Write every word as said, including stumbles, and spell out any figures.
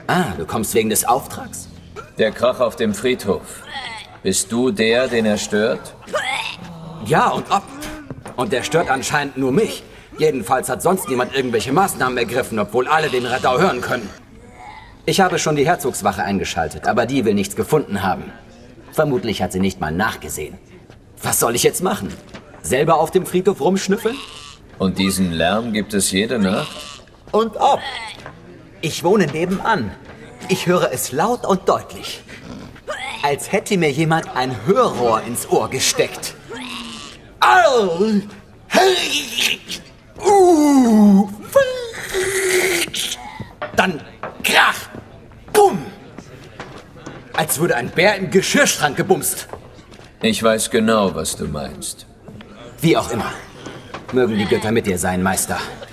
Ah, du kommst wegen des Auftrags? Der Krach auf dem Friedhof. Bist du der, den er stört? Ja, und ob. Und der stört anscheinend nur mich. Jedenfalls hat sonst niemand irgendwelche Maßnahmen ergriffen, obwohl alle den Radau hören können. Ich habe schon die Herzogswache eingeschaltet, aber die will nichts gefunden haben. Vermutlich hat sie nicht mal nachgesehen. Was soll ich jetzt machen? Selber auf dem Friedhof rumschnüffeln? Und diesen Lärm gibt es jede Nacht? Und ob. Ich wohne nebenan. Ich höre es laut und deutlich. Als hätte mir jemand ein Hörrohr ins Ohr gesteckt. Au! Uh! Dann krach! Bumm! Als würde ein Bär im Geschirrschrank gebumst. Ich weiß genau, was du meinst. Wie auch immer. Mögen die Götter mit dir sein, Meister.